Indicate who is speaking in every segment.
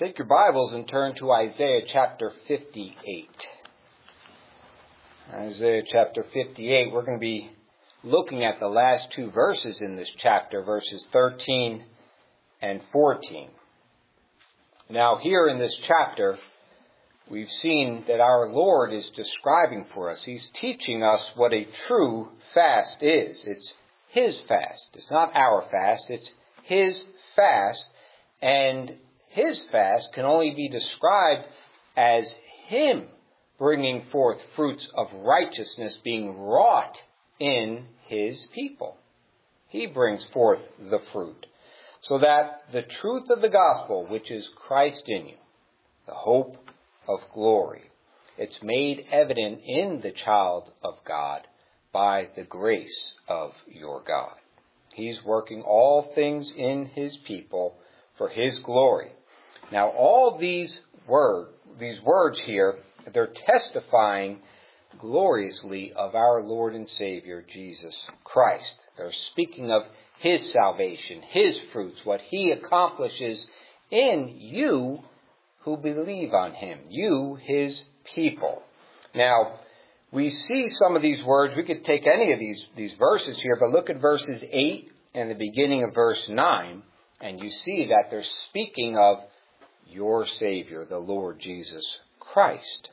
Speaker 1: Take your Bibles and turn to Isaiah chapter 58. Isaiah chapter 58, we're going to be looking at the last two verses in this chapter, verses 13 and 14. Now here in this chapter, we've seen that our Lord is describing for us. He's teaching us what a true fast is. It's His fast. It's not our fast. It's His fast. And His fast can only be described as Him bringing forth fruits of righteousness being wrought in His people. He brings forth the fruit. So that the truth of the gospel, which is Christ in you, the hope of glory, it's made evident in the child of God by the grace of your God. He's working all things in His people for His glory. Now all these words here, they're testifying gloriously of our Lord and Savior, Jesus Christ. They're speaking of His salvation, His fruits, what He accomplishes in you who believe on Him, you, His people. Now, we see some of these words. We could take any of these verses here, but look at verses 8 and the beginning of verse 9, and you see that they're speaking of your Savior, the Lord Jesus Christ.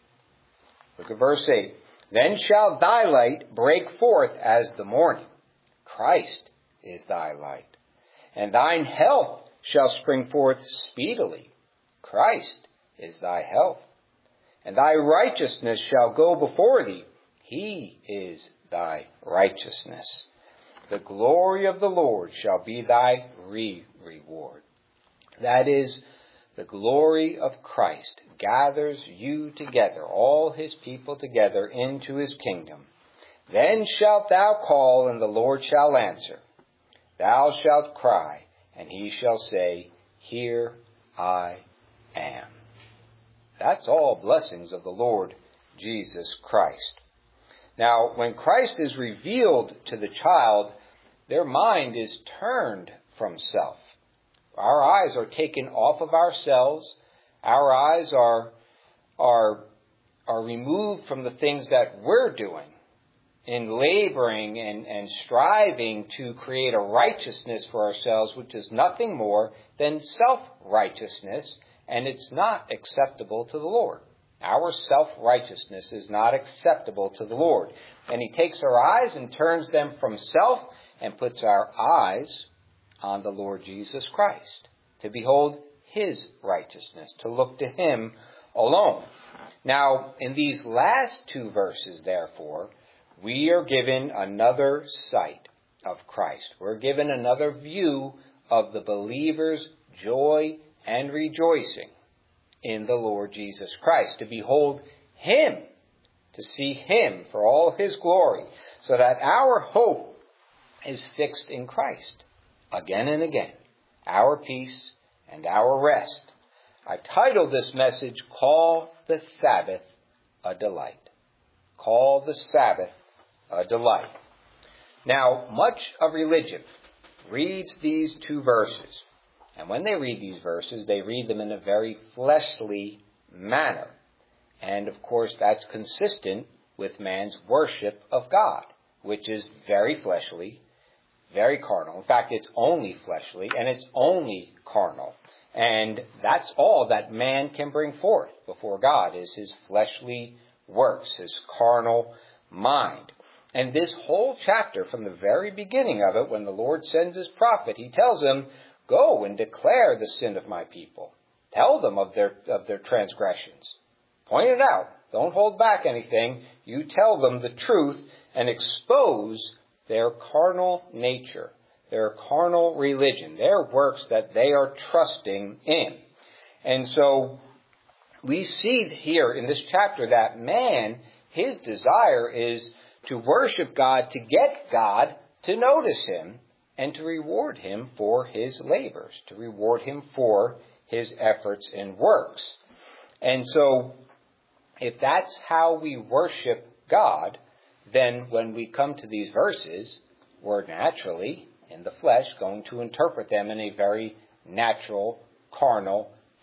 Speaker 1: Look at verse 8. Then shall thy light break forth as the morning. Christ is thy light. And thine health shall spring forth speedily. Christ is thy health. And thy righteousness shall go before thee. He is thy righteousness. The glory of the Lord shall be thy reward. That is, the glory of Christ gathers you together, all His people together, into His kingdom. Then shalt thou call, and the Lord shall answer. Thou shalt cry, and He shall say, Here I am. That's all blessings of the Lord Jesus Christ. Now, when Christ is revealed to the child, their mind is turned from self. Our eyes are taken off of ourselves. Our eyes are removed from the things that we're doing in laboring and striving to create a righteousness for ourselves, which is nothing more than self-righteousness, and it's not acceptable to the Lord. Our self-righteousness is not acceptable to the Lord. And He takes our eyes and turns them from self and puts our eyes on the Lord Jesus Christ, to behold His righteousness, to look to Him alone. Now, in these last two verses, therefore, we are given another sight of Christ. We're given another view of the believer's joy and rejoicing in the Lord Jesus Christ, to behold Him, to see Him for all His glory, so that our hope is fixed in Christ. Again and again, our peace and our rest. I titled this message, Call the Sabbath a Delight. Call the Sabbath a delight. Now, much of religion reads these two verses. And when they read these verses, they read them in a very fleshly manner. And of course, that's consistent with man's worship of God, which is very fleshly, very carnal. In fact, it's only fleshly and it's only carnal. And that's all that man can bring forth before God is his fleshly works, his carnal mind. And this whole chapter, from the very beginning of it, when the Lord sends His prophet, He tells him, Go and declare the sin of my people. Tell them of their transgressions. Point it out. Don't hold back anything. You tell them the truth and expose their carnal nature, their carnal religion, their works that they are trusting in. And so we see here in this chapter that man, his desire is to worship God, to get God to notice him, and to reward him for his labors, to reward him for his efforts and works. And so if that's how we worship God, then when we come to these verses, we're naturally, in the flesh, going to interpret them in a very natural, carnal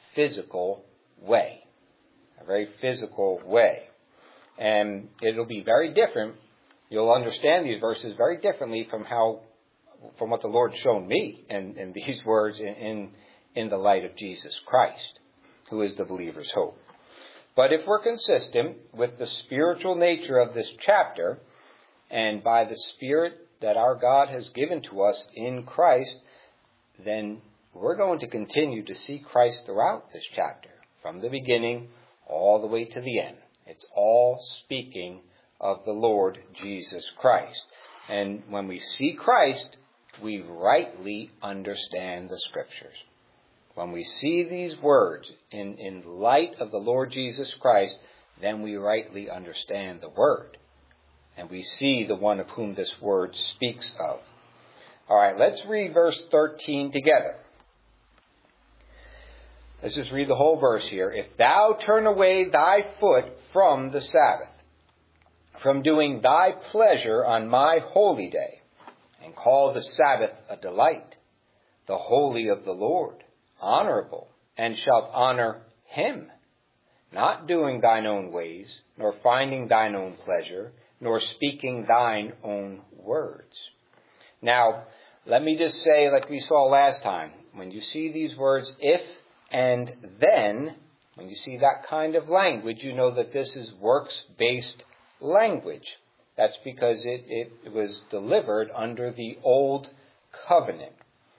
Speaker 1: physical way. A very physical way. And it'll be very different. You'll understand these verses very differently from what the Lord's shown me in these words in the light of Jesus Christ, who is the believer's hope. But if we're consistent with the spiritual nature of this chapter, and by the Spirit that our God has given to us in Christ, then we're going to continue to see Christ throughout this chapter, from the beginning all the way to the end. It's all speaking of the Lord Jesus Christ. And when we see Christ, we rightly understand the Scriptures. When we see these words in light of the Lord Jesus Christ, then we rightly understand the Word. And we see the one of whom this Word speaks of. All right, let's read verse 13 together. Let's just read the whole verse here. If thou turn away thy foot from the Sabbath, from doing thy pleasure on my holy day, and call the Sabbath a delight, the holy of the Lord, honorable, and shalt honor him, not doing thine own ways, nor finding thine own pleasure, nor speaking thine own words. Now, let me just say, like we saw last time, when you see these words, if and then, when you see that kind of language, you know that this is works-based language. That's because it was delivered under the Old Covenant.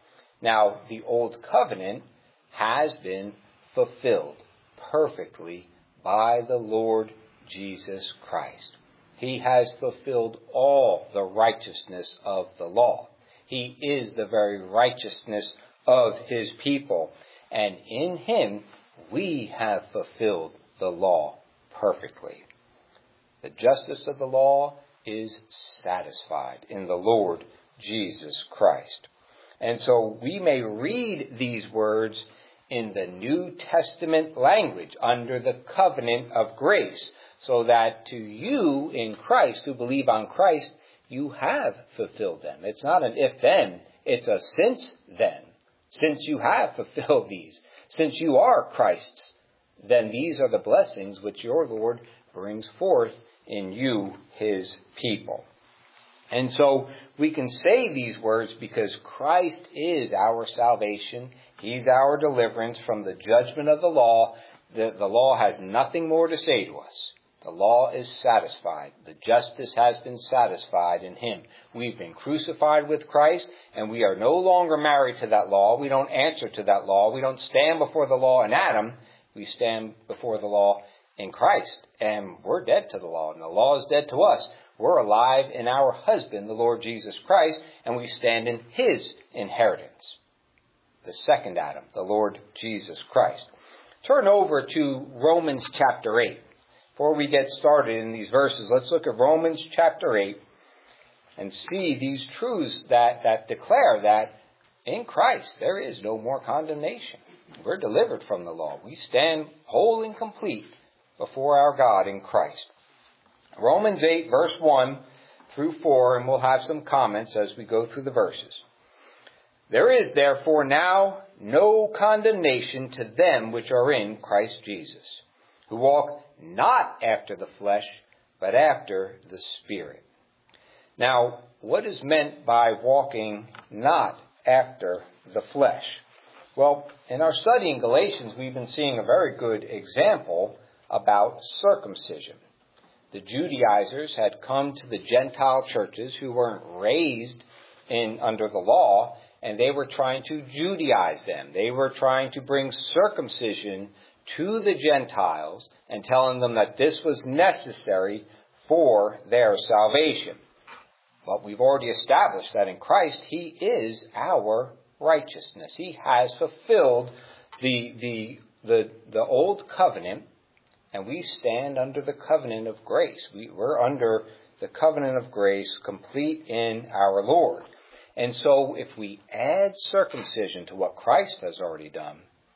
Speaker 1: Now, the Old Covenant has been fulfilled perfectly by the Lord Jesus Christ. He has fulfilled all the righteousness of the law. He is the very righteousness of his people. And in him, we have fulfilled the law perfectly. The justice of the law is satisfied in the Lord Jesus Christ. And so we may read these words in the New Testament language under the covenant of grace, so that to you in Christ, who believe on Christ, you have fulfilled them. It's not an if-then, it's a since-then. Since you have fulfilled these, since you are Christ's, then these are the blessings which your Lord brings forth in you, his people. And so we can say these words because Christ is our salvation. He's our deliverance from the judgment of the law. The law has nothing more to say to us. The law is satisfied. The justice has been satisfied in him. We've been crucified with Christ, and we are no longer married to that law. We don't answer to that law. We don't stand before the law in Adam. We stand before the law in Christ, and we're dead to the law, and the law is dead to us. We're alive in our husband, the Lord Jesus Christ, and we stand in his inheritance. The second Adam, the Lord Jesus Christ. Turn over to Romans chapter 8. Before we get started in these verses, let's look at Romans chapter 8 and see these truths that declare that in Christ there is no more condemnation. We're delivered from the law. We stand whole and complete before our God in Christ. Romans 8, verse 1 through 4, and we'll have some comments as we go through the verses. There is therefore now no condemnation to them which are in Christ Jesus, who walk not after the flesh, but after the Spirit. Now, what is meant by walking not after the flesh? Well, in our study in Galatians, we've been seeing a very good example about circumcision. The Judaizers had come to the Gentile churches who weren't raised under the law, and they were trying to Judaize them. They were trying to bring circumcision to the Gentiles and telling them that this was necessary for their salvation. But we've already established that in Christ, he is our righteousness. He has fulfilled the old covenant, and we stand under the covenant of grace. We're under the covenant of grace, complete in our Lord. And so if we add circumcision to what Christ has already done,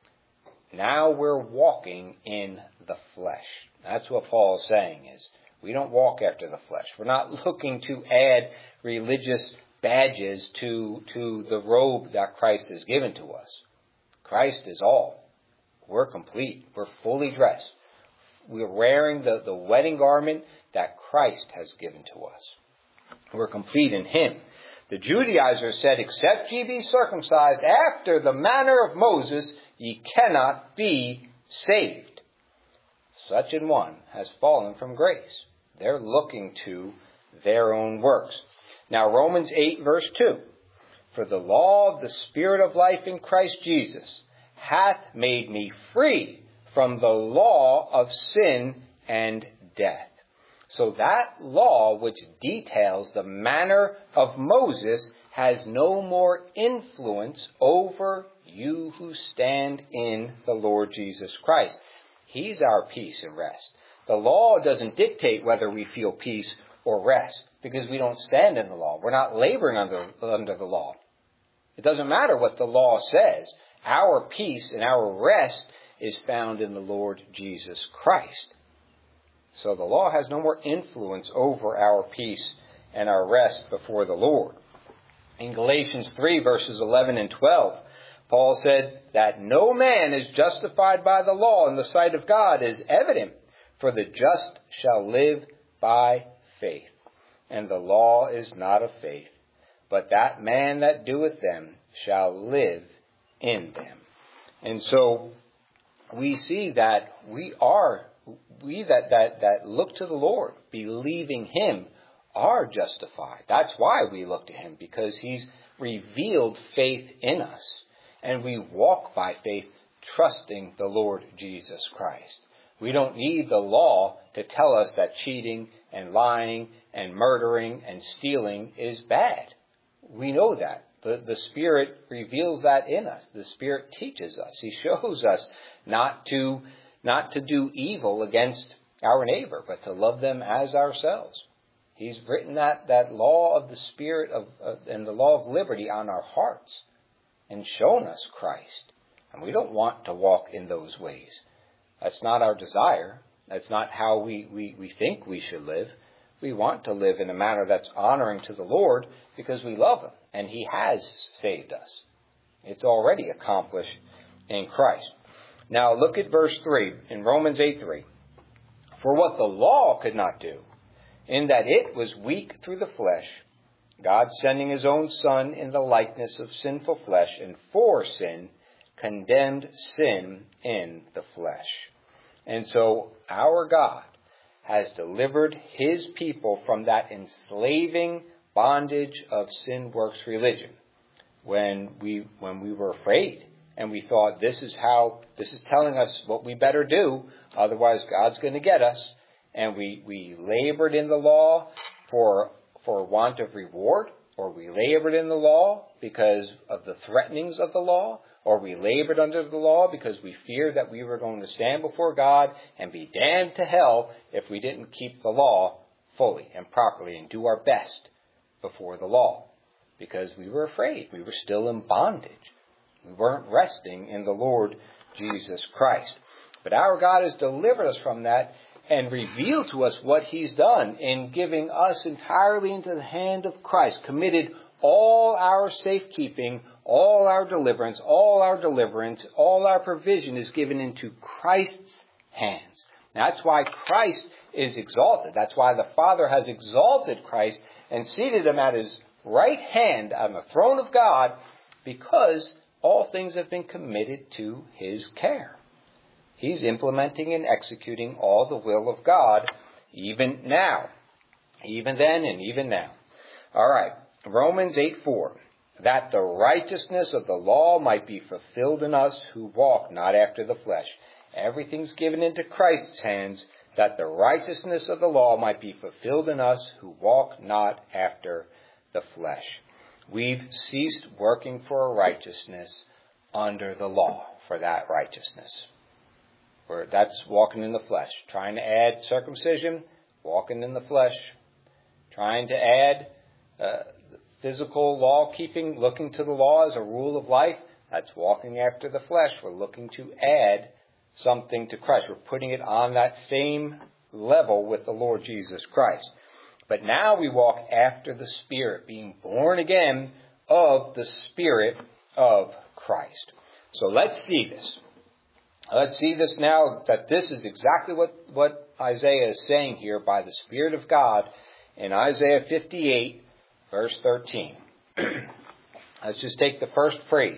Speaker 1: now we're walking in the flesh. That's what Paul is saying, is we don't walk after the flesh. We're not looking to add religious badges to the robe that Christ has given to us. Christ is all. we're complete. We're fully dressed. We're wearing the wedding garment that Christ has given to us. We're complete in Him. The Judaizers said, except ye be circumcised after the manner of Moses, ye cannot be saved. Such an one has fallen from grace. They're looking to their own works. Now Romans 8 verse 2. For the law of the Spirit of life in Christ Jesus hath made me free from the law of sin and death. So that law which details the manner of Moses has no more influence over you who stand in the Lord Jesus Christ. He's our peace and rest. The law doesn't dictate whether we feel peace or rest because we don't stand in the law. We're not laboring under the law. It doesn't matter what the law says. Our peace and our rest is found in the Lord Jesus Christ. So the law has no more influence over our peace and our rest before the Lord. In Galatians 3 verses 11 and 12, Paul said that no man is justified by the law in the sight of God is evident, for the just shall live by faith. And the law is not of faith, but that man that doeth them shall live in them. And so we see that we that look to the Lord, believing Him, are justified. That's why we look to Him, because He's revealed faith in us. And we walk by faith, trusting the Lord Jesus Christ. We don't need the law to tell us that cheating and lying and murdering and stealing is bad. We know that. The Spirit reveals that in us. The Spirit teaches us. He shows us not to do evil against our neighbor, but to love them as ourselves. He's written that law of the Spirit and the law of liberty on our hearts and shown us Christ. And we don't want to walk in those ways. That's not our desire. That's not how we think we should live. We want to live in a manner that's honoring to the Lord because we love Him and He has saved us. It's already accomplished in Christ. Now look at verse 3 in Romans 8:3. For what the law could not do, in that it was weak through the flesh, God sending His own Son in the likeness of sinful flesh, and for sin, condemned sin in the flesh. And so our God has delivered His people from that enslaving bondage of sin works religion. When we were afraid and we thought this is telling us what we better do, otherwise God's going to get us. And we labored in the law for want of reward, or we labored in the law because of the threatenings of the law, or we labored under the law because we feared that we were going to stand before God and be damned to hell if we didn't keep the law fully and properly and do our best before the law, because we were afraid. We were still in bondage. We weren't resting in the Lord Jesus Christ. But our God has delivered us from that and revealed to us what He's done in giving us entirely into the hand of Christ, committed all our safekeeping, all our deliverance, all our provision is given into Christ's hands. That's why Christ is exalted. That's why the Father has exalted Christ and seated Him at His right hand on the throne of God, because all things have been committed to His care. He's implementing and executing all the will of God, even now. Even then and even now. All right. Romans 8:4. That the righteousness of the law might be fulfilled in us who walk not after the flesh. Everything's given into Christ's hands, that the righteousness of the law might be fulfilled in us who walk not after the flesh. We've ceased working for a righteousness under the law, for that righteousness. That's walking in the flesh. Trying to add circumcision, walking in the flesh. Trying to add physical law keeping, looking to the law as a rule of life, that's walking after the flesh. We're looking to add something to Christ. We're putting it on that same level with the Lord Jesus Christ. But now we walk after the Spirit, being born again of the Spirit of Christ. So let's see this. Let's see this now, that this is exactly what Isaiah is saying here by the Spirit of God in Isaiah 58, verse 13. Let's just take the first phrase.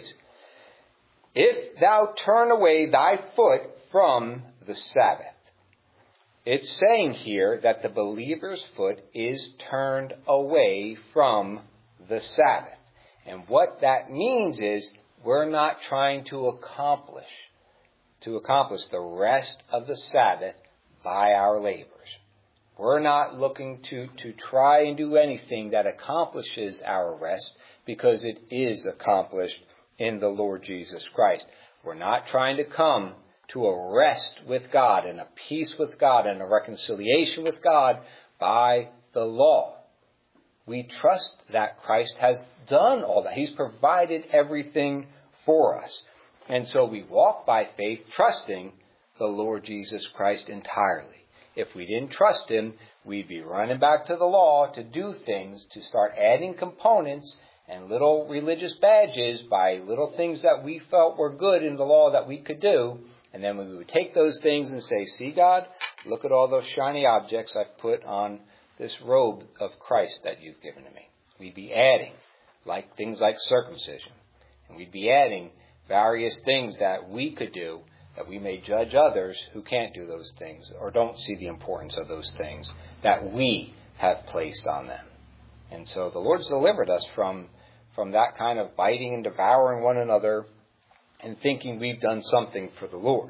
Speaker 1: If thou turn away thy foot from the Sabbath. It's saying here that the believer's foot is turned away from the Sabbath. And what that means is we're not trying to accomplish the rest of the Sabbath by our labors. We're not looking to try and do anything that accomplishes our rest, because it is accomplished in the Lord Jesus Christ. We're not trying to come to a rest with God and a peace with God and a reconciliation with God by the law. We trust that Christ has done all that. He's provided everything for us. And so we walk by faith, trusting the Lord Jesus Christ entirely. If we didn't trust Him, we'd be running back to the law to do things, to start adding components and little religious badges by little things that we felt were good in the law that we could do. And then we would take those things and say, see, God, look at all those shiny objects I've put on this robe of Christ that you've given to me. We'd be adding things like circumcision. And we'd be adding various things that we could do, that we may judge others who can't do those things or don't see the importance of those things that we have placed on them. And so the Lord's delivered us from that kind of biting and devouring one another and thinking we've done something for the Lord.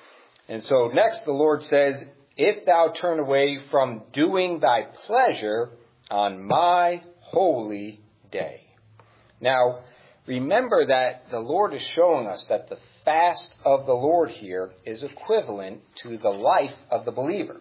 Speaker 1: And so next the Lord says, if thou turn away from doing thy pleasure on my holy day. Now, remember that the Lord is showing us that the fast of the Lord here is equivalent to the life of the believer.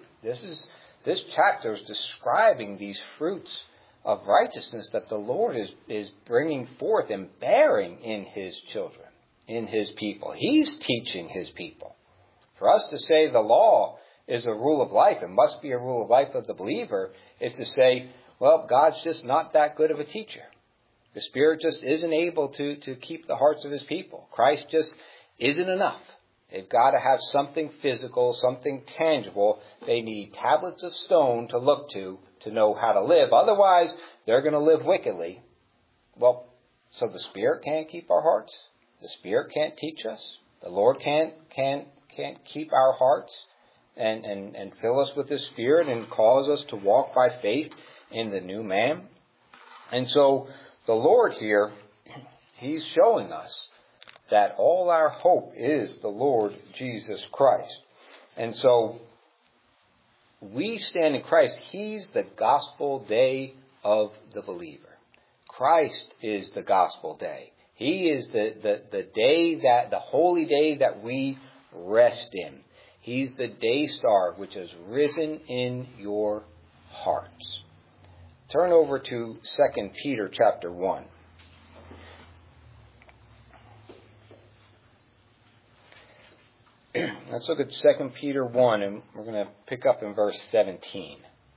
Speaker 1: This chapter is describing these fruits of righteousness that the Lord is bringing forth and bearing in His children, in His people. He's teaching His people. For us to say the law is a rule of life and must be a rule of life of the believer is to say, well, God's just not that good of a teacher. The Spirit just isn't able to keep the hearts of His people. Christ just isn't enough. They've got to have something physical, something tangible. They need tablets of stone to look to know how to live. Otherwise, they're going to live wickedly. Well, so the Spirit can't keep our hearts. The Spirit can't teach us. The Lord can't keep our hearts and fill us with His Spirit and cause us to walk by faith in the new man. And so the Lord here, He's showing us that all our hope is the Lord Jesus Christ. And so we stand in Christ. He's the gospel day of the believer. Christ is the gospel day. He is the day the holy day that we rest in. He's the day star which has risen in your hearts. Turn over to 2 Peter chapter 1. Let's look at 2 Peter 1, and we're going to pick up in verse 17.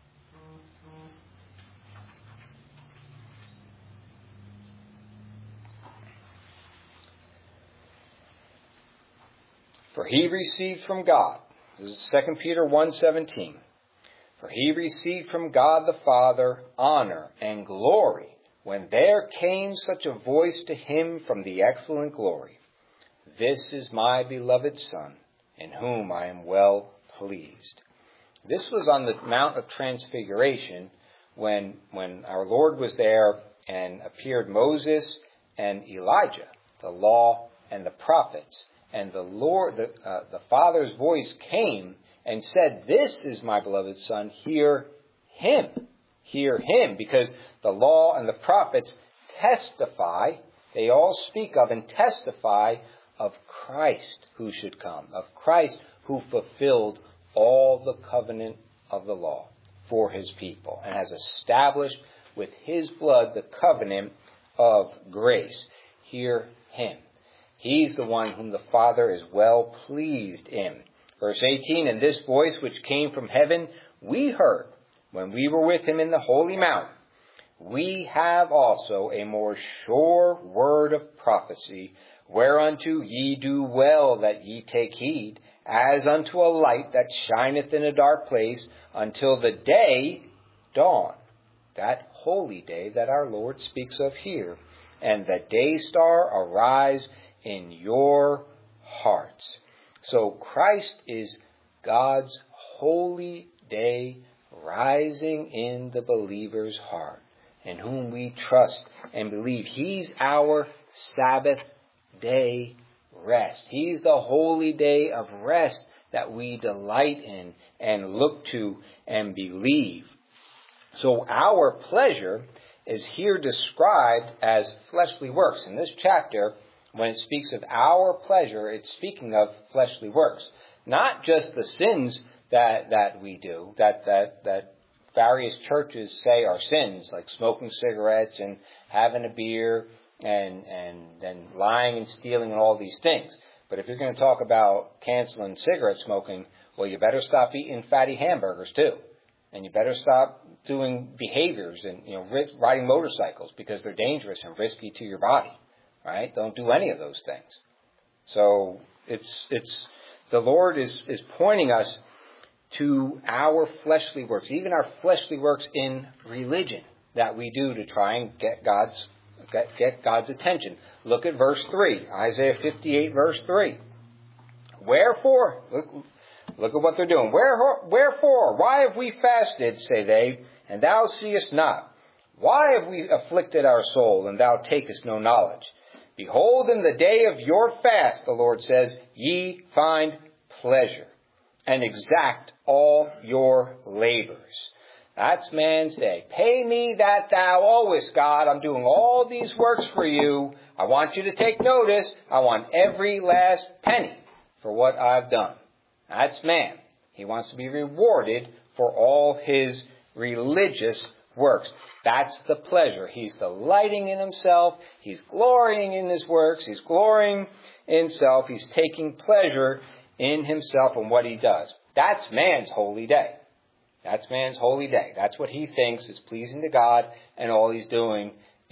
Speaker 1: For he received from God, this is 2 Peter 1:17. For he received from God the Father honor and glory when there came such a voice to him from the excellent glory. This is my beloved Son, in whom I am well pleased. This was on the Mount of Transfiguration when our Lord was there and appeared Moses and Elijah, the law and the prophets. And the Lord, the Father's voice came and said, this is my beloved Son, hear Him. Hear Him. Because the law and the prophets testify, they all speak of and testify of Christ who should come, of Christ who fulfilled all the covenant of the law for His people and has established with His blood the covenant of grace. Hear Him. He's the one whom the Father is well pleased in. Verse 18, and this voice which came from heaven we heard when we were with Him in the holy mountain. We have also a more sure word of prophecy, Whereunto ye do well that ye take heed, as unto a light that shineth in a dark place, until the day dawn, that holy day that our Lord speaks of here, and the day star arise in your hearts. So Christ is God's holy day rising in the believer's heart, in whom we trust and believe. He's our Sabbath day rest. He's the holy day of rest that we delight in and look to and believe. So our pleasure is here described as fleshly works. In this chapter, when it speaks of our pleasure, it's speaking of fleshly works. Not just the sins that we do, that various churches say are sins, like smoking cigarettes and having a beer and then lying and stealing and all these things. But if you're going to talk about canceling cigarette smoking, well, you better stop eating fatty hamburgers too. And you better stop doing behaviors and, riding motorcycles, because they're dangerous and risky to your body. Right? Don't do any of those things. So it's the Lord is pointing us to our fleshly works, even our fleshly works in religion that we do to try and get God's attention. Look at verse 3, Isaiah 58, verse 3. Wherefore, look at what they're doing. Wherefore, why have we fasted, say they, and thou seest not? Why have we afflicted our soul, and thou takest no knowledge? Behold, in the day of your fast, the Lord says, ye find pleasure, and exact all your labors. That's man's day. Pay me that thou owest, God. I'm doing all these works for you. I want you to take notice. I want every last penny for what I've done. That's man. He wants to be rewarded for all his religious works. That's the pleasure. He's delighting in himself. He's glorying in his works. He's glorying in self. He's taking pleasure in himself and what he does. That's man's holy day. That's man's holy day. That's what he thinks is pleasing to God, and all he's doing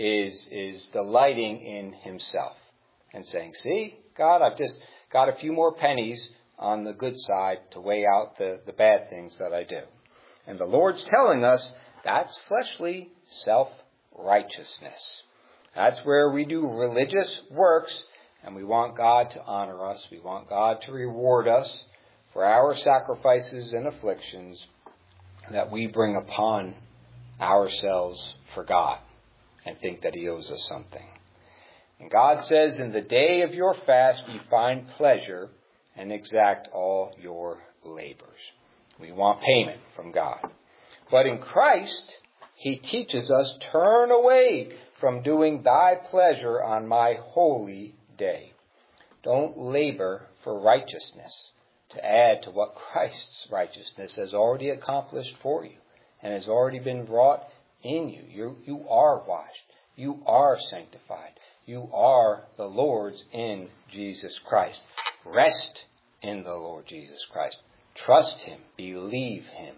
Speaker 1: is delighting in himself and saying, see, God, I've just got a few more pennies on the good side to weigh out the bad things that I do. And the Lord's telling us that's fleshly self-righteousness. That's where we do religious works, and we want God to honor us. We want God to reward us for our sacrifices and afflictions that we bring upon ourselves for God and think that he owes us something. And God says, in the day of your fast ye find pleasure and exact all your labors. We want payment from God. But in Christ, he teaches us, turn away from doing thy pleasure on my holy day. Don't labor for righteousness to add to what Christ's righteousness has already accomplished for you and has already been wrought in you. You are washed. You are sanctified. You are the Lord's in Jesus Christ. Rest in the Lord Jesus Christ. Trust him. Believe him.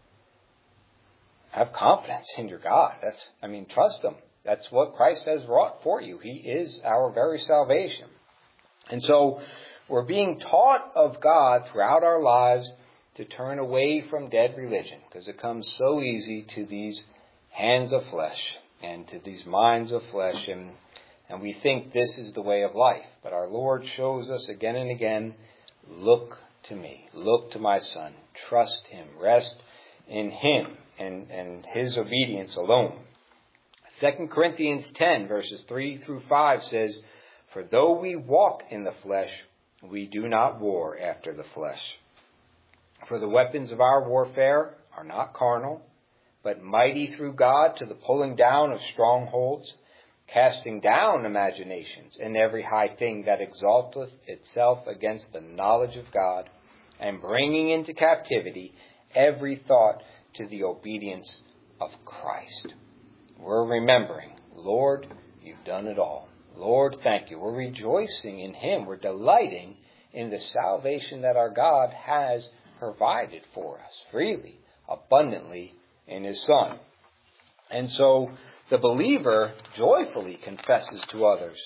Speaker 1: Have confidence in your God. Trust him. That's what Christ has wrought for you. He is our very salvation. And so we're being taught of God throughout our lives to turn away from dead religion, because it comes so easy to these hands of flesh and to these minds of flesh, and we think this is the way of life. But our Lord shows us again and again, look to me, look to my Son, trust him, rest in him and his obedience alone. 2 Corinthians 10 verses 3 through 5 says, for though we walk in the flesh, we do not war after the flesh. For the weapons of our warfare are not carnal, but mighty through God to the pulling down of strongholds, casting down imaginations and every high thing that exalteth itself against the knowledge of God, and bringing into captivity every thought to the obedience of Christ. We're remembering, Lord, you've done it all. Lord, thank you. We're rejoicing in him. We're delighting in the salvation that our God has provided for us freely, abundantly in his Son. And so the believer joyfully confesses to others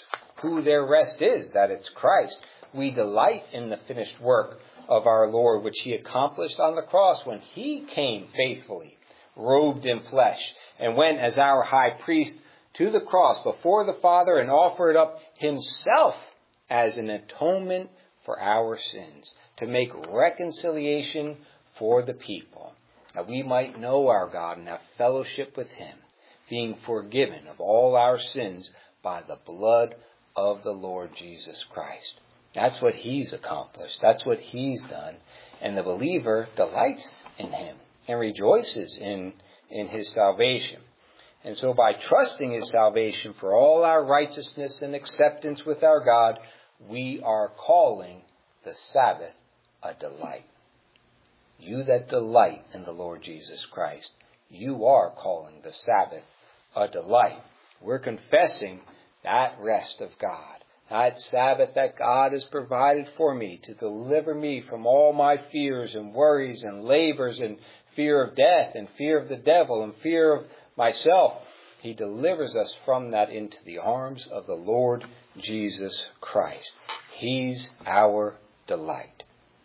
Speaker 1: who their rest is, that it's Christ. We delight in the finished work of our Lord, which he accomplished on the cross when he came faithfully, robed in flesh, and went as our high priest to the cross before the Father and offered up himself as an atonement for our sins, to make reconciliation for the people, that we might know our God and have fellowship with him, being forgiven of all our sins by the blood of the Lord Jesus Christ. That's what he's accomplished. That's what he's done. And the believer delights in him and rejoices in his salvation. And so by trusting his salvation for all our righteousness and acceptance with our God, we are calling the Sabbath a delight. You that delight in the Lord Jesus Christ, you are calling the Sabbath a delight. We're confessing that rest of God, that Sabbath that God has provided for me to deliver me from all my fears and worries and labors and fear of death and fear of the devil and fear of myself. He delivers us from that into the arms of the Lord Jesus Christ. He's our delight.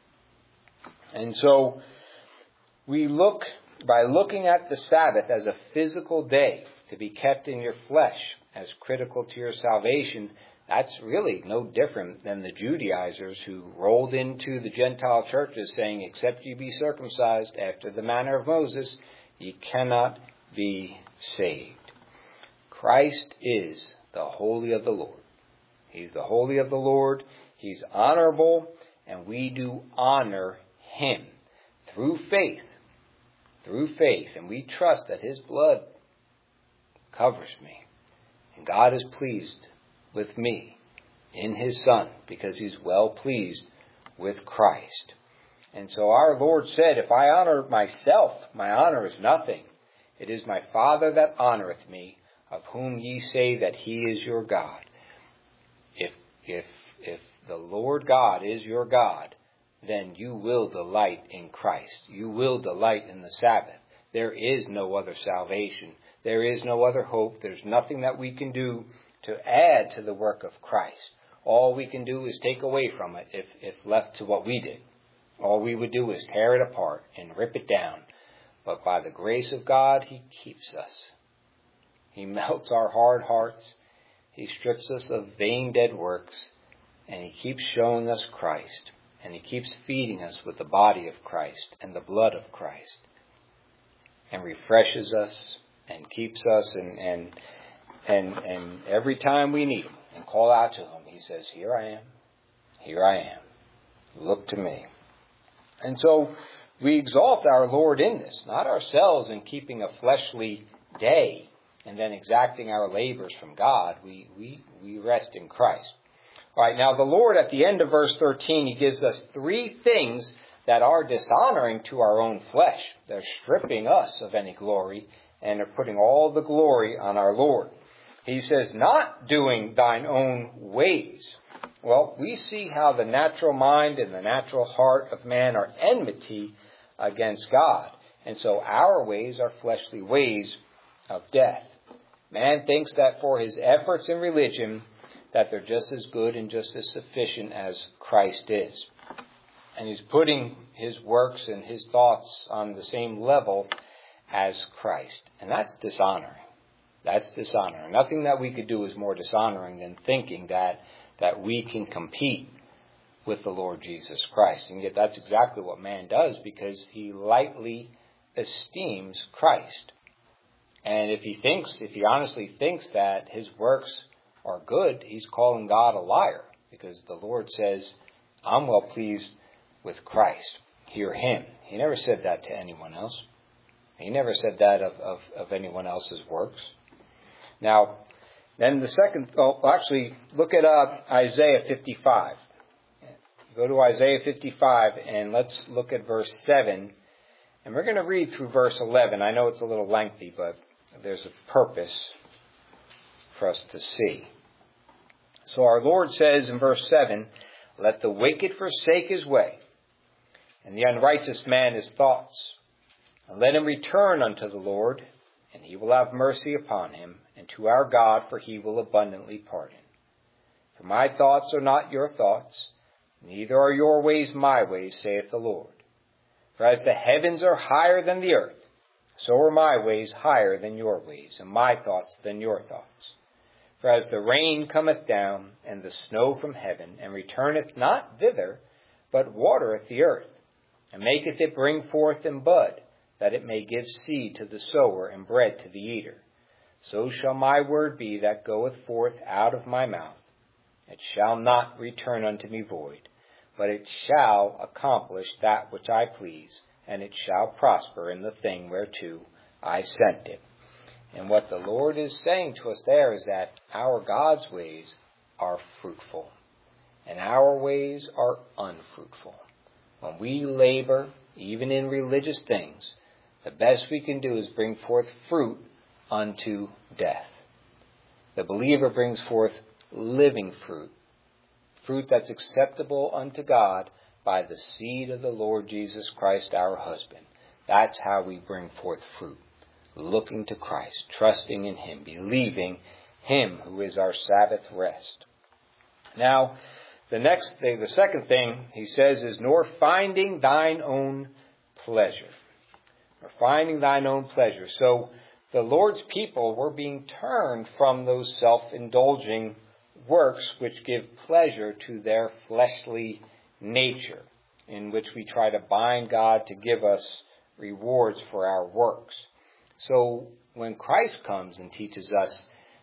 Speaker 1: And so we look, by looking at the Sabbath as a physical day to be kept in your flesh as critical to your salvation, that's really no different than the Judaizers who rolled into the Gentile churches saying, except you be circumcised after the manner of Moses, ye cannot be saved. Christ is the holy of the Lord. He's the holy of the Lord. He's honorable, and we do honor him through faith. Through faith. And we trust that his blood covers me. And God is pleased with me in his Son because he's well pleased with Christ. And so our Lord said, if I honor myself, my honor is nothing. It is my Father that honoreth me, of whom ye say that he is your God. If the Lord God is your God, then you will delight in Christ. You will delight in the Sabbath. There is no other salvation. There is no other hope. There's nothing that we can do to add to the work of Christ. All we can do is take away from it if left to what we did. All we would do is tear it apart and rip it down. But by the grace of God, he keeps us. He melts our hard hearts. He strips us of vain dead works. And he keeps showing us Christ. And he keeps feeding us with the body of Christ and the blood of Christ. And refreshes us and keeps us. And every time we need him and call out to him, he says, here I am. Here I am. Look to me. And so we exalt our Lord in this, not ourselves in keeping a fleshly day and then exacting our labors from God. We rest in Christ. All right, now the Lord at the end of verse 13, he gives us three things that are dishonoring to our own flesh. They're stripping us of any glory and are putting all the glory on our Lord. He says, not doing thine own ways. Well, we see how the natural mind and the natural heart of man are enmity against God. And so our ways are fleshly ways of death. Man thinks that for his efforts in religion, that they're just as good and just as sufficient as Christ is. And he's putting his works and his thoughts on the same level as Christ. And that's dishonoring. That's dishonoring. Nothing that we could do is more dishonoring than thinking that we can compete with the Lord Jesus Christ. And yet that's exactly what man does, because he lightly esteems Christ. And if he honestly thinks that his works are good, he's calling God a liar, because the Lord says, I'm well pleased with Christ. Hear him. He never said that to anyone else. He never said that of anyone else's works. Now, then the second, look at Isaiah 55. Go to Isaiah 55 and let's look at verse 7. And we're going to read through verse 11. I know it's a little lengthy, but there's a purpose for us to see. So our Lord says in verse 7, let the wicked forsake his way, and the unrighteous man his thoughts. And let him return unto the Lord, and he will have mercy upon him, and to our God, for he will abundantly pardon. For my thoughts are not your thoughts, neither are your ways my ways, saith the Lord. For as the heavens are higher than the earth, so are my ways higher than your ways, and my thoughts than your thoughts. For as the rain cometh down, and the snow from heaven, and returneth not thither, but watereth the earth, and maketh it bring forth and bud, that it may give seed to the sower and bread to the eater, so shall my word be that goeth forth out of my mouth. It shall not return unto me void, but it shall accomplish that which I please, and it shall prosper in the thing whereto I sent it. And what the Lord is saying to us there is that our God's ways are fruitful, and our ways are unfruitful. When we labor, even in religious things, the best we can do is bring forth fruit unto death. The believer brings forth living fruit, fruit that's acceptable unto God by the seed of the Lord Jesus Christ, our husband. That's how we bring forth fruit, looking to Christ, trusting in Him, believing Him who is our Sabbath rest. Now, the second thing he says is, nor finding thine own pleasure. Or finding thine own pleasure. So the Lord's people were being turned from those self-indulging works which give pleasure to their fleshly nature, in which we try to bind God to give us rewards for our works. So when Christ comes and teaches us,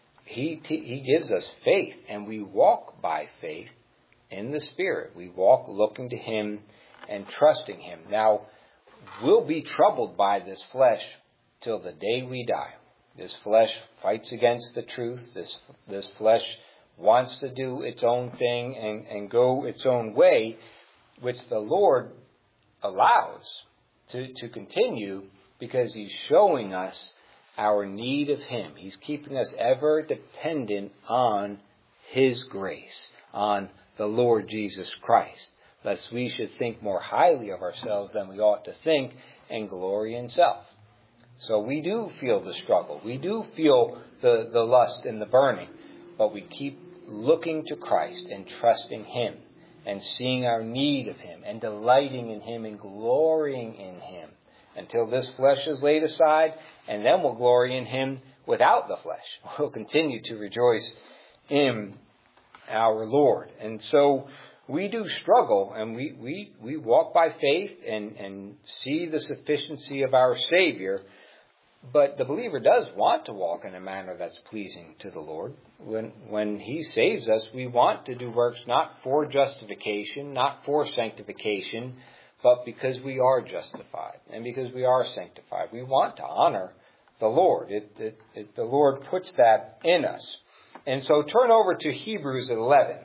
Speaker 1: He gives us faith, and we walk by faith in the Spirit. We walk looking to Him and trusting Him. Now, we'll be troubled by this flesh till the day we die. This flesh fights against the truth. This flesh wants to do its own thing and go its own way, which the Lord allows to continue because He's showing us our need of Him. He's keeping us ever dependent on His grace, on the Lord Jesus Christ, lest we should think more highly of ourselves than we ought to think and glory in self. So we do feel the struggle. We do feel the lust and the burning, but we keep looking to Christ and trusting Him and seeing our need of Him and delighting in Him and glorying in Him until this flesh is laid aside, and then we'll glory in Him without the flesh. We'll continue to rejoice in our Lord. And so we do struggle, and we walk by faith and see the sufficiency of our Savior. But the believer does want to walk in a manner that's pleasing to the Lord. When He saves us, we want to do works not for justification, not for sanctification, but because we are justified and because we are sanctified. We want to honor the Lord. The Lord puts that in us. And so turn over to Hebrews 11.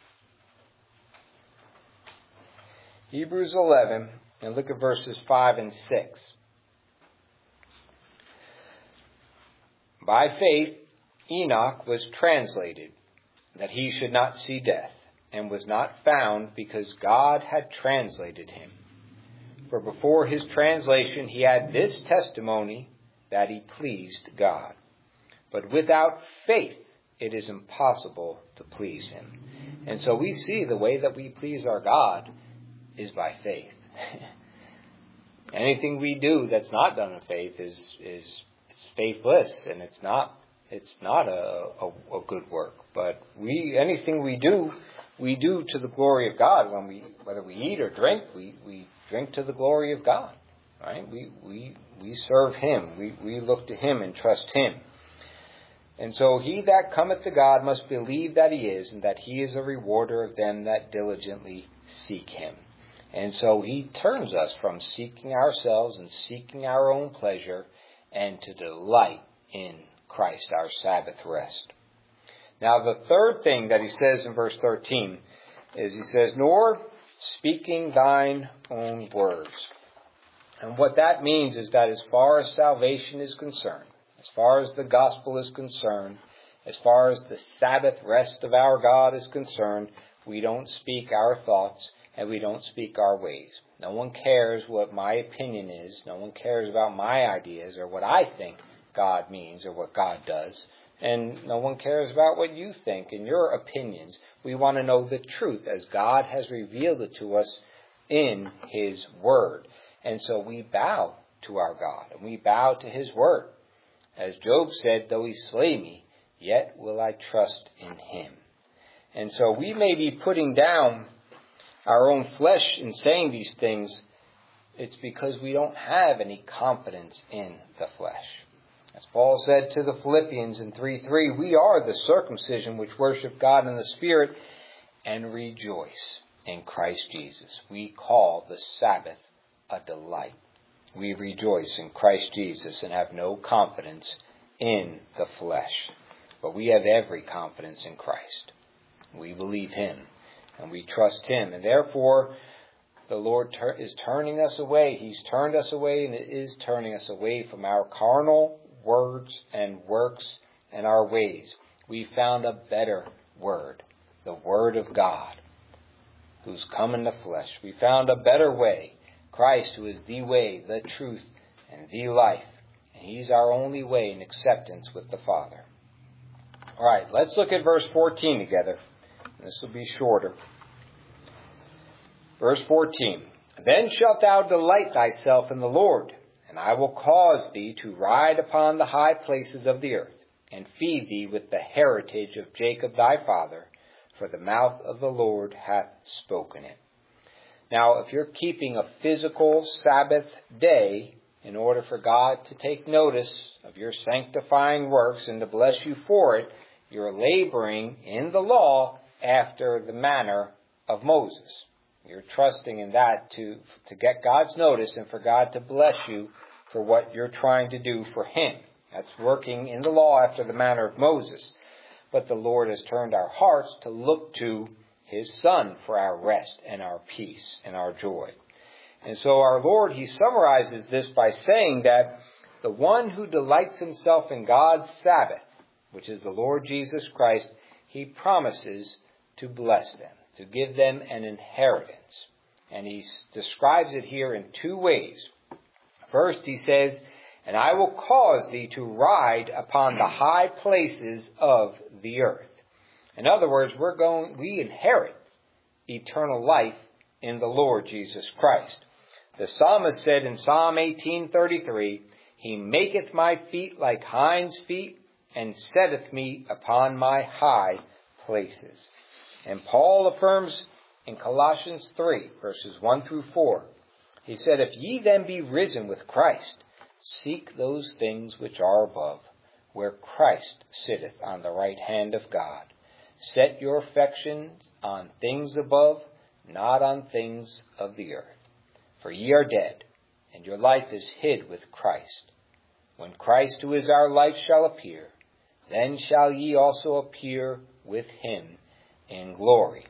Speaker 1: Hebrews 11, and look at verses 5 and 6. By faith, Enoch was translated, that he should not see death, and was not found, because God had translated him. For before his translation he had this testimony, that he pleased God. But without faith it is impossible to please Him. And so we see the way that we please our God is by faith. Anything we do that's not done in faith is faithless, and it's not a good work. But anything we do to the glory of God. Whether we eat or drink, we drink to the glory of God. Right? We serve Him. We look to Him and trust Him. And so he that cometh to God must believe that He is, and that He is a rewarder of them that diligently seek Him. And so He turns us from seeking ourselves and seeking our own pleasure, and to delight in Christ, our Sabbath rest. Now the third thing that he says in verse 13 is he says, nor speaking thine own words. And what that means is that as far as salvation is concerned, as far as the gospel is concerned, as far as the Sabbath rest of our God is concerned, we don't speak our thoughts and we don't speak our ways. No one cares what my opinion is. No one cares about my ideas or what I think God means or what God does. And no one cares about what you think and your opinions. We want to know the truth as God has revealed it to us in His Word. And so we bow to our God and we bow to His Word. As Job said, though He slay me, yet will I trust in Him. And so we may be putting down our own flesh in saying these things. It's because we don't have any confidence in the flesh. As Paul said to the Philippians in 3:3, we are the circumcision which worship God in the Spirit and rejoice in Christ Jesus. We call the Sabbath a delight. We rejoice in Christ Jesus and have no confidence in the flesh. But we have every confidence in Christ. We believe Him and we trust Him. And therefore, the Lord is turning us away. He's turned us away and is turning us away from our carnal words and works and our ways. We found a better word, the Word of God, who's come in the flesh. We found a better way, Christ, who is the way, the truth, and the life. And He's our only way in acceptance with the Father. All right, let's look at verse 14 together. This will be shorter. Verse 14. Then shalt thou delight thyself in the Lord, and I will cause thee to ride upon the high places of the earth, and feed thee with the heritage of Jacob thy father, for the mouth of the Lord hath spoken it. Now, if you're keeping a physical Sabbath day, in order for God to take notice of your sanctifying works and to bless you for it, you're laboring in the law after the manner of Moses. You're trusting in that to get God's notice and for God to bless you for what you're trying to do for Him. That's working in the law after the manner of Moses. But the Lord has turned our hearts to look to His Son for our rest and our peace and our joy. And so our Lord, He summarizes this by saying that the one who delights himself in God's Sabbath, which is the Lord Jesus Christ, He promises to bless them, to give them an inheritance. And He describes it here in two ways. First, He says, and I will cause thee to ride upon the high places of the earth. In other words, we inherit eternal life in the Lord Jesus Christ. The psalmist said in Psalm 18:33, He maketh my feet like hinds' feet, and setteth me upon my high places. And Paul affirms in Colossians 3, verses 1 through 4, he said, if ye then be risen with Christ, seek those things which are above, where Christ sitteth on the right hand of God. Set your affections on things above, not on things of the earth. For ye are dead, and your life is hid with Christ. When Christ, who is our life, shall appear, then shall ye also appear with Him in glory.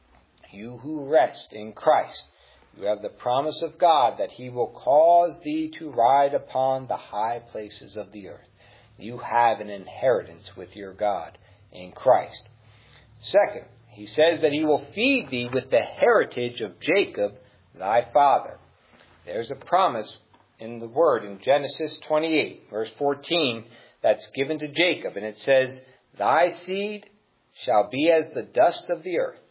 Speaker 1: You who rest in Christ, you have the promise of God that He will cause thee to ride upon the high places of the earth. You have an inheritance with your God in Christ. Second, He says that He will feed thee with the heritage of Jacob thy father. There's a promise in the Word in Genesis 28, verse 14, that's given to Jacob. And it says, thy seed shall be as the dust of the earth,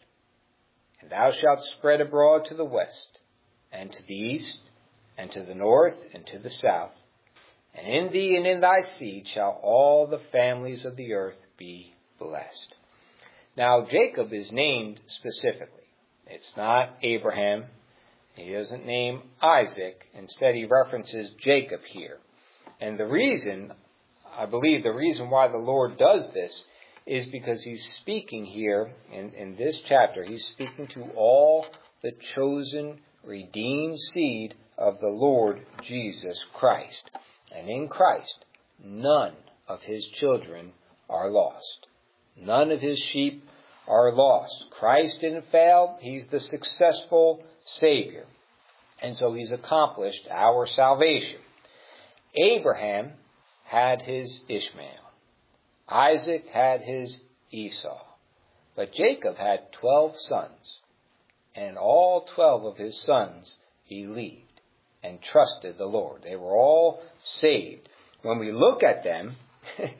Speaker 1: and thou shalt spread abroad to the west, and to the east, and to the north, and to the south. And in thee and in thy seed shall all the families of the earth be blessed. Now, Jacob is named specifically. It's not Abraham. He doesn't name Isaac. Instead, he references Jacob here. And the reason, I believe the reason why the Lord does this is because He's speaking here in this chapter. He's speaking to all the chosen, redeemed seed of the Lord Jesus Christ. And in Christ, none of His children are lost. None of His sheep are lost. Christ didn't fail. He's the successful Savior. And so He's accomplished our salvation. Abraham had his Ishmael. Isaac had his Esau. But Jacob had 12 sons. And all 12 of his sons believed and trusted the Lord. They were all saved. When we look at them,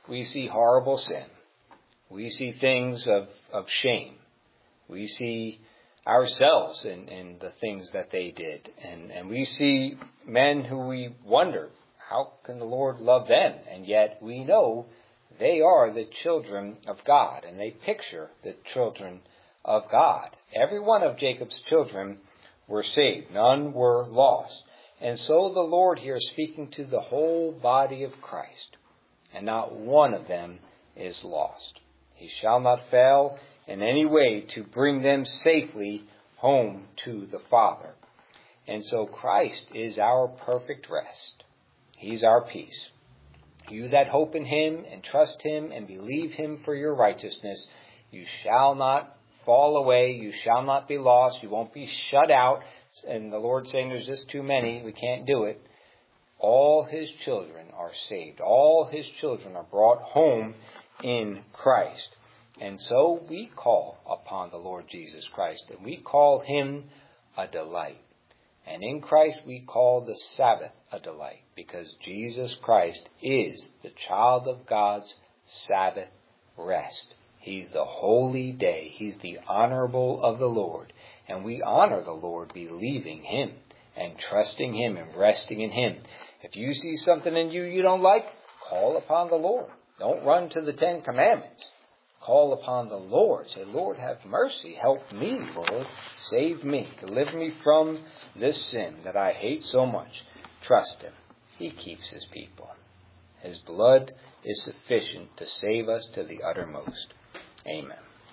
Speaker 1: we see horrible sin. We see things of shame. We see ourselves in the things that they did. And we see men who we wonder, how can the Lord love them? And yet we know they are the children of God, and they picture the children of God. Every one of Jacob's children were saved. None were lost. And so the Lord here is speaking to the whole body of Christ, and not one of them is lost. He shall not fail in any way to bring them safely home to the Father. And so Christ is our perfect rest. He's our peace. You that hope in Him and trust Him and believe Him for your righteousness, you shall not fall away. You shall not be lost. You won't be shut out. And the Lord's saying there's just too many. We can't do it. All His children are saved. All His children are brought home in Christ. And so we call upon the Lord Jesus Christ, and we call Him a delight. And in Christ we call the Sabbath a delight, because Jesus Christ is the child of God's Sabbath rest. He's the holy day. He's the honorable of the Lord. And we honor the Lord believing Him and trusting Him and resting in Him. If you see something in you don't like, call upon the Lord. Don't run to the 10 Commandments. Call upon the Lord. Say, Lord, have mercy. Help me, Lord. Save me. Deliver me from this sin that I hate so much. Trust Him. He keeps His people. His blood is sufficient to save us to the uttermost. Amen.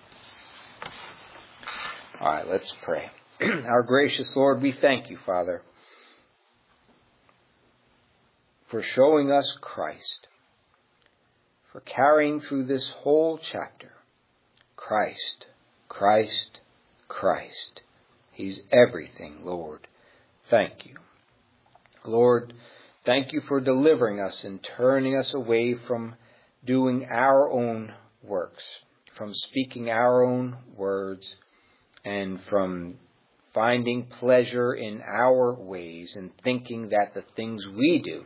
Speaker 1: All right, let's pray. Our gracious Lord, we thank You, Father, for showing us Christ, for carrying through this whole chapter. Christ, Christ, Christ. He's everything, Lord. Thank You. Lord, thank You for delivering us and turning us away from doing our own works, from speaking our own words, and from finding pleasure in our ways and thinking that the things we do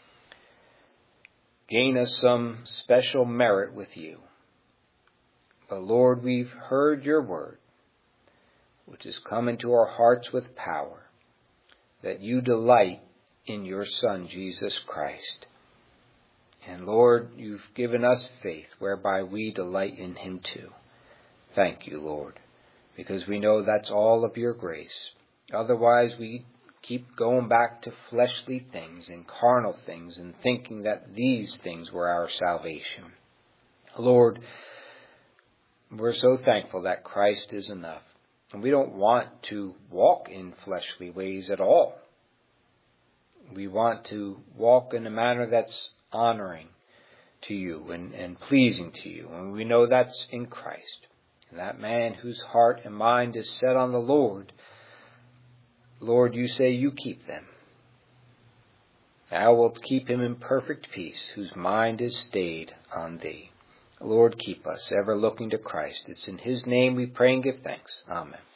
Speaker 1: gain us some special merit with You. But Lord, we've heard Your word, which has come into our hearts with power, that You delight in Your Son, Jesus Christ. And Lord, You've given us faith whereby we delight in Him too. Thank You, Lord, because we know that's all of Your grace. Otherwise, we keep going back to fleshly things and carnal things and thinking that these things were our salvation. Lord, we're so thankful that Christ is enough. And we don't want to walk in fleshly ways at all. We want to walk in a manner that's honoring to You and pleasing to You. And we know that's in Christ. And that man whose heart and mind is set on the Lord, Lord, You say You keep them. Thou wilt keep him in perfect peace, whose mind is stayed on Thee. Lord, keep us ever looking to Christ. It's in His name we pray and give thanks. Amen.